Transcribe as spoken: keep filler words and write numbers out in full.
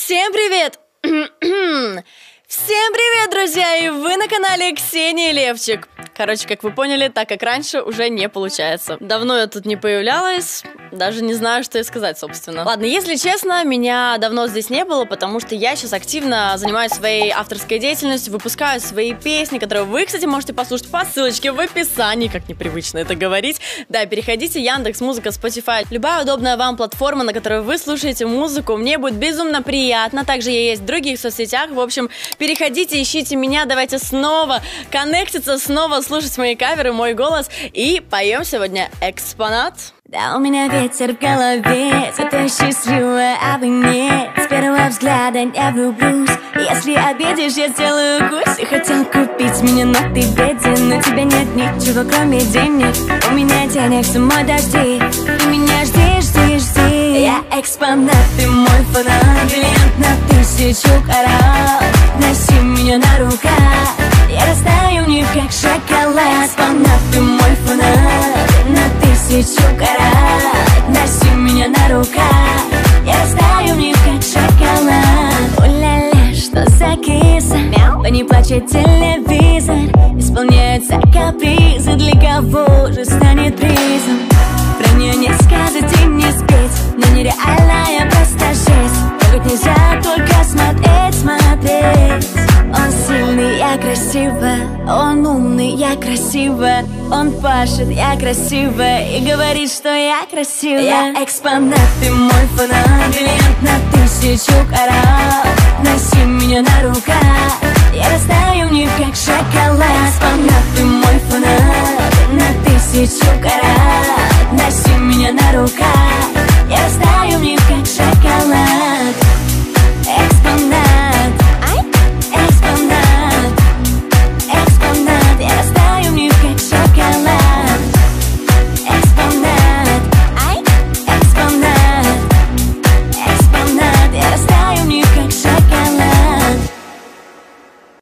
Всем привет! Всем привет, друзья! И вы на канале Ксения Левчик. Короче, как вы поняли, так как раньше уже не получается. Давно я тут не появлялась, даже не знаю, что и сказать, собственно. Ладно, если честно, меня давно здесь не было, потому что я сейчас активно занимаюсь своей авторской деятельностью, выпускаю свои песни, которые вы, кстати, можете послушать по ссылочке в описании, как непривычно это говорить. Да, переходите, Яндекс.Музыка, Spotify, любая удобная вам платформа, на которой вы слушаете музыку, мне будет безумно приятно. Также я есть в других соцсетях, в общем, переходите, ищите меня, давайте снова коннектиться, снова слушать мои каверы, мой голос, и поем сегодня «Экспонат». Да, у меня ветер в голове, зато счастливая, а вы нет. С первого взгляда не влюблюсь. Если обидишь, я сделаю гусь. И хотел купить меня, но ты беден. У тебя нет ничего, кроме денег. У меня денег самой дожди. Ты меня жди, жди, жди. Я экспонат, ты мой фанат. Бриллиант на тысячу карат. Носи меня на руках, я растаю в них, как шоколад. Экспонат, ты мой фанат. На тысячу карат. Носи меня на руках, я растаю в них, как шоколад. О-ля-ля, что за киса? По ней плачет телевизор. Исполняются капризы, для кого же станет призом? Про нее не сказать и не спеть, но нереальная просто жесть. Трогать нельзя, только смотреть, смотреть. Он сильный, я красивая, он умный, я красивая. Он пашет, я красивая, и говорит, что я красивая. Я экспонат, ты мой фанат. Бриллиант на тысячу карат. Носи меня на руках, я растаю в них, как шоколад. Экспонат, ты мой фанат. На тысячу карат. Носи меня на руках, я растаю в них,